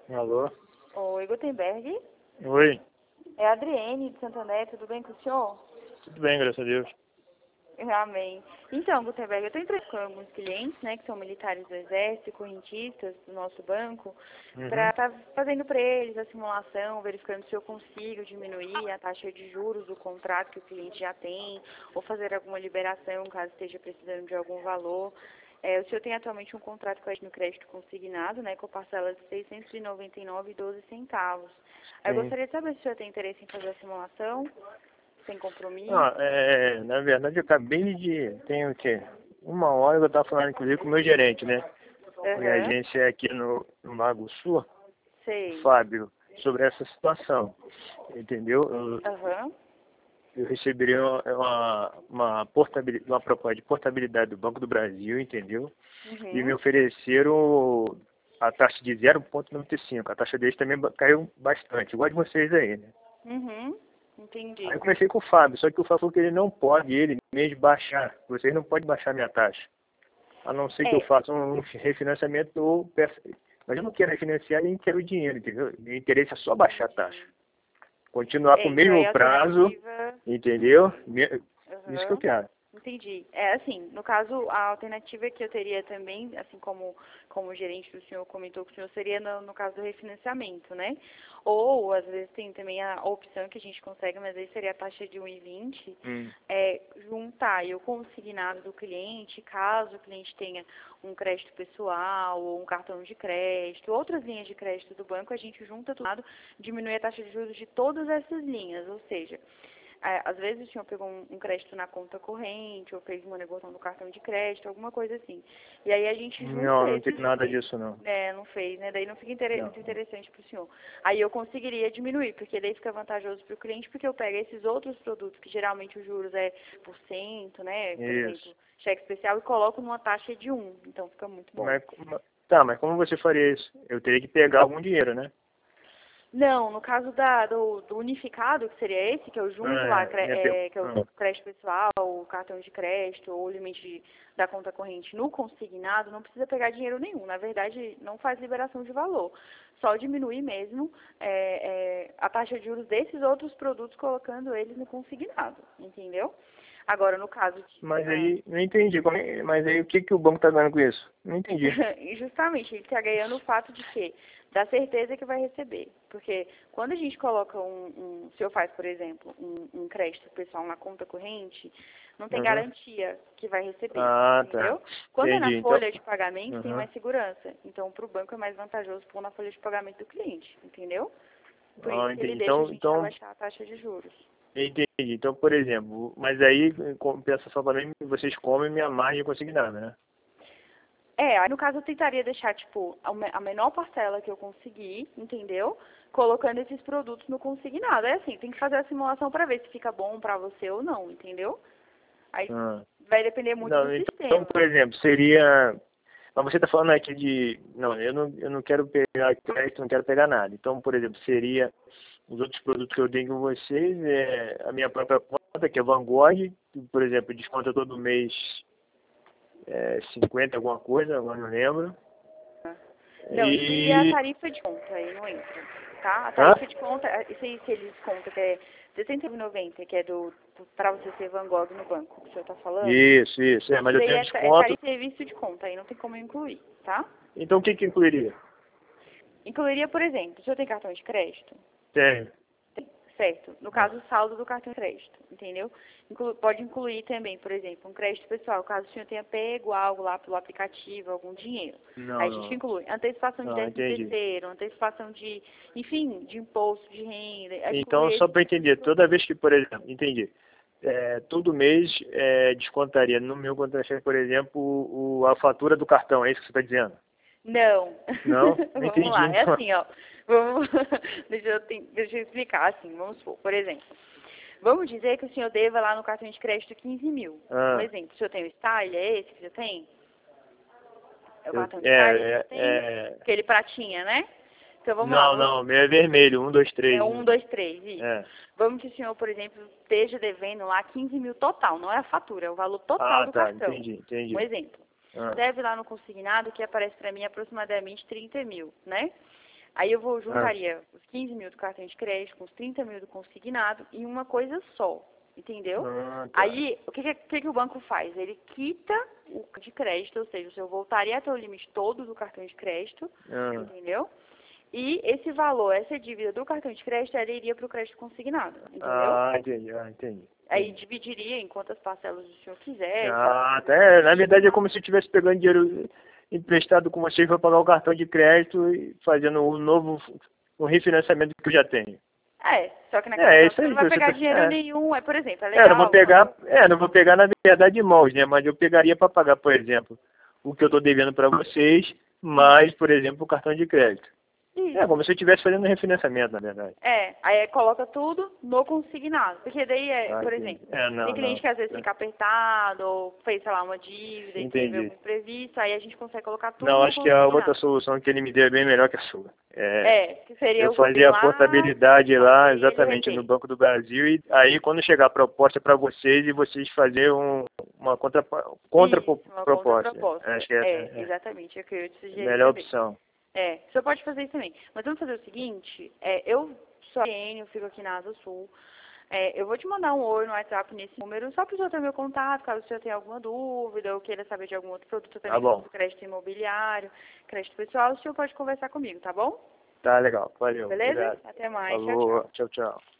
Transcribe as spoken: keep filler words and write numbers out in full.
Alô? Oi, Gutenberg. Oi, É a Adriene de Santander, tudo bem com o senhor? tudo bem, graças a Deus. Amém. Então, Gutenberg, eu estou entrando com alguns clientes, né, que são militares do Exército, correntistas do nosso banco, Uhum. para estar fazendo para eles a simulação, verificando se eu consigo diminuir a taxa de juros do contrato que o cliente já tem, ou fazer alguma liberação, caso esteja precisando de algum valor. É, o senhor tem atualmente um contrato com a gente no crédito consignado, né, com parcela de seiscentos e noventa e nove reais e doze centavos. Aí eu Sim. gostaria de saber se o senhor tem interesse em fazer a simulação, sem compromisso. Ah, é, na verdade, eu acabei de... Tem o quê? Uma hora eu estava falando, inclusive, com o meu gerente, né? Minha Aham, agência é aqui no, no Lago Sul, o sei. Fábio, sobre essa situação, entendeu? Eu, Aham, eu recebi uma, uma, uma, portabilidade, uma proposta de portabilidade do Banco do Brasil, entendeu? E me uhum, ofereceram a taxa de zero vírgula noventa e cinco. A taxa deles também ba- caiu bastante, igual de vocês aí, né? uhum, Aí entendi. eu conversei com o Fábio, só que o Fábio falou que ele não pode, ele mesmo baixar. Vocês não podem baixar minha taxa. A não ser que eu É, faça um refinanciamento ou peça. Mas eu não quero refinanciar nem quero o dinheiro, entendeu? Meu interesse é só baixar a taxa. entendi. Continuar É, com o então aí mesmo a prazo, alternativa. entendeu? Me- Isso que eu Aham. quero. Entendi. É assim, no caso, a alternativa que eu teria também, assim como, como o gerente do senhor comentou com o senhor, seria no, no caso do refinanciamento, né? Ou, às vezes, tem também a opção que a gente consegue, mas aí seria a taxa de um e vinte, Hum. é juntar aí o consignado do cliente, caso o cliente tenha um crédito pessoal ou um cartão de crédito, outras linhas de crédito do banco, a gente junta tudo, diminui a taxa de juros de todas essas linhas, ou seja, é, às vezes o senhor pegou um, um crédito na conta corrente, ou fez uma negociação do cartão de crédito, alguma coisa assim. E aí a gente Não, junta não tem esses, nada e- disso, não. é, não fez, né? Daí não fica inter- Não. muito interessante para o senhor. Aí eu conseguiria diminuir, porque daí fica vantajoso para o cliente, porque eu pego esses outros produtos, que geralmente os juros é por cento, né? Por Isso. exemplo, cheque especial, e coloco numa taxa de um. Então fica muito bom. Mas, tá, mas como você faria isso? Eu teria que pegar algum dinheiro, né? Não, no caso da, do, do unificado, que seria esse, que eu junto lá, Ah, cre- minha per... é, que é o ah, crédito pessoal, o cartão de crédito, ou o limite de- da conta corrente no consignado, não precisa pegar dinheiro nenhum. Na verdade, não faz liberação de valor. Só diminuir mesmo é, é, a taxa de juros desses outros produtos, colocando eles no consignado, entendeu? Agora, no caso de... Mas ah, aí, não entendi. Como é- Mas aí o que, que o banco tá ganhando com isso? Não entendi. E justamente, ele está ganhando o fato de que da certeza que vai receber. Porque quando a gente coloca um, um se eu faz, por exemplo, um, um crédito pessoal na conta corrente, não tem Uhum. garantia que vai receber, Ah, tá. entendeu? Quando é na Entendi. Então, folha de pagamento, tem uhum. mais segurança. Então, para o banco é mais vantajoso pôr na folha de pagamento do cliente, entendeu? Por isso Ah, que ele entendi. deixa a Então, gente então, abaixar a taxa de juros. entendi. Então, por exemplo, mas aí, em compensação também, vocês comem minha margem consignada, né? É, aí no caso eu tentaria deixar, tipo, a me- a menor parcela que eu conseguir, entendeu? Colocando esses produtos no consignado. É assim, tem que fazer a simulação para ver se fica bom para você ou não, entendeu? Aí Ah. vai depender muito do Não, então, sistema. por exemplo, seria... Mas você está falando aqui de... Não, eu não, eu não quero pegar crédito, não quero pegar nada. Então, por exemplo, seria os outros produtos que eu tenho com vocês, é a minha própria conta, que é Vanguard, que, por exemplo, desconta todo mês é, cinquenta alguma coisa, agora não lembro. Não, isso aí é a E... tarifa de conta, aí não entra, tá? A Hã? tarifa de conta, isso aí se eles contam que é sessenta e nove reais e noventa centavos, que é do, para você ser Van Gogh no banco, que o senhor está falando. Isso, isso. É, mas Isso eu aí tenho é, ta- é desconto. tarifa de serviço de conta, aí não tem como incluir, tá? Então, o que que incluiria? Incluiria, por exemplo, o senhor tem cartão de crédito? Tenho. Tem, certo. No caso, o saldo do cartão de crédito, entendeu? Inclu- pode incluir também, por exemplo, um crédito pessoal, caso o senhor tenha pego algo lá pelo aplicativo, algum dinheiro. Não, Aí a gente não. inclui antecipação de Ah, décimo entendi. terceiro, antecipação de, enfim, de imposto de renda, aí Então, inclui só esse para tipo de entender, toda produto. vez que, por exemplo, entendi, é, todo mês é, descontaria no meu contra-cheque, por exemplo, o, a fatura do cartão, é isso que você está dizendo? Não. Não? Não Vamos entendi, lá, é então. assim, ó. Vamos... deixa, eu ten- deixa eu explicar assim, vamos supor, por exemplo. Vamos dizer que o senhor deva lá no cartão de crédito quinze mil. Um Ah, exemplo, o senhor tem o Style, é esse que o senhor tem? É o eu, cartão de Style que o é, senhor é, tem? é, Aquele pratinha, né? Então vamos lá, não, vamos, não, meu é vermelho, um, dois, é três. um, dois, três, isso. É. Vamos que o senhor, por exemplo, esteja devendo lá quinze mil total, não é a fatura, é o valor total Ah, do tá, cartão. entendi, Um entendi. exemplo. Ah, Deve lá no consignado que aparece para mim aproximadamente trinta mil, né? Aí eu vou juntaria os quinze mil do cartão de crédito com os trinta mil do consignado em uma coisa só, entendeu? Ah, tá. Aí, o que, que, que o banco faz? Ele quita o de crédito, ou seja, eu voltaria até o limite todo do cartão de crédito, Ah. entendeu? E esse valor, essa dívida do cartão de crédito, ela iria para o crédito consignado, entendeu? Ah, entendi, ah, entendi. Aí dividiria em quantas parcelas o senhor quiser. Ah, até, na verdade é como se eu estivesse pegando dinheiro emprestado com vocês para pagar o cartão de crédito e fazendo um novo, um refinanciamento que eu já tenho. É, só que naquela É, é, isso você aí. não vai Você pegar tá, dinheiro é. nenhum, é, por exemplo, é É, legal. não vou pegar, é, não vou pegar na verdade de mãos, né? Mas eu pegaria para pagar, por exemplo, o que eu estou devendo para vocês, mais, por exemplo, o cartão de crédito. Isso. É, como se eu estivesse fazendo um refinanciamento, na verdade. É, aí coloca tudo no consignado. Porque daí, é, Ah, por entendi. exemplo, É, não, tem cliente não. que às vezes fica apertado, ou fez, sei lá, uma dívida e teve Entendi. algum imprevisto, aí a gente consegue colocar tudo Não, no acho que a consignado. outra solução que ele me deu é bem melhor que a sua. É, É, que seria eu o que tem fazia a lá, portabilidade lá, fazer e ele exatamente, no retém. Banco do Brasil, e aí quando chegar a proposta para vocês, e vocês fazer um, uma contra, contra Isso, uma proposta. contraproposta. Acho que é, É, é, exatamente, é o que eu ia te é a sugerir melhor também. opção. É, você pode fazer isso também. Mas vamos fazer o seguinte, é, eu sou a Ariane, eu fico aqui na Asa Sul. É, eu vou te mandar um oi no WhatsApp nesse número, só para o senhor ter meu contato, caso o senhor tenha alguma dúvida ou queira saber de algum outro produto. Eu Tá também bom. faço crédito imobiliário, crédito pessoal, o senhor pode conversar comigo, tá bom? Tá legal. Valeu. Beleza? Obrigado. Até mais, tchau, tchau. Falou. Tchau, tchau.